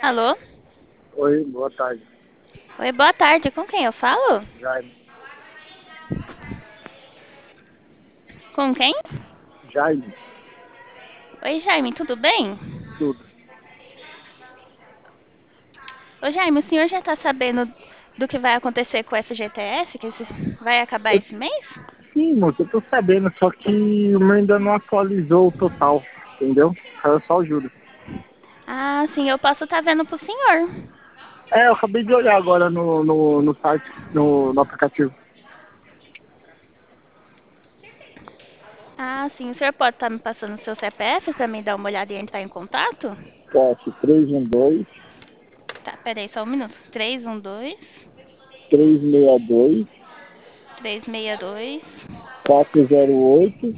Alô? Oi, boa tarde. Oi, boa tarde. Com quem eu falo? Jaime. Com quem? Jaime, Oi, Jaime, tudo bem? tudo. Ô, Jaime, o senhor já está sabendo do que vai acontecer com o FGTS, vai acabar Eu, esse mês? sim, moço, eu tô sabendo, só que o meu ainda não atualizou o total, entendeu? Saiu só o juros. Ah, sim, eu posso estar vendo pro senhor. É, eu acabei de olhar agora no site, no aplicativo. Ah, sim, o senhor pode estar me passando o seu CPF para me dar uma olhada e entrar em contato? Posso, 312 Tá, peraí, só um minuto. 312 362 362 408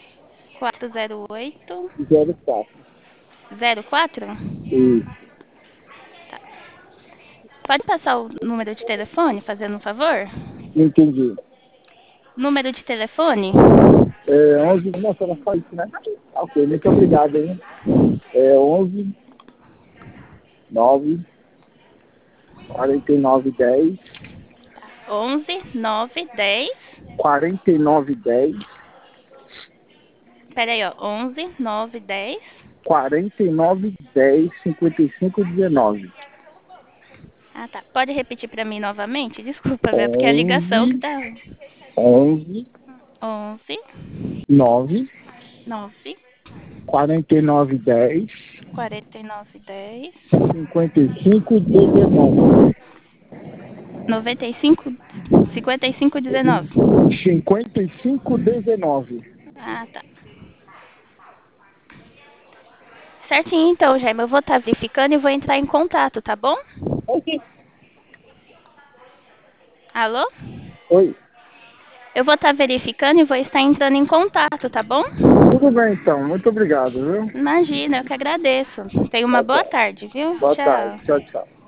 408 04. 04? Isso, Pode passar o número de telefone, fazendo um favor? entendi. Número de telefone? É 11, nossa, não só isso, né? Ok, muito obrigado, hein? É 11 9 49 10 11 9 10. 49 10 Pera aí, ó. 11 9 10. 49 10 55 19. Ah, tá. Pode repetir pra mim novamente? Desculpa, é porque é a ligação que 11 tá. 11 11 9 9 49 10 49 10 55 19. 95 55 19. 55 19. Ah, tá. Certinho, então, Jaime. Eu vou estar verificando e vou entrar em contato, tá bom? Ok. Alô? Oi. Eu vou estar verificando e vou estar entrando em contato, tá bom? Tudo bem então. Muito obrigado, viu? Imagina, eu que agradeço. Tenha uma Tchau, boa tchau. tarde, viu? Boa tarde. Tchau. Tchau, tchau.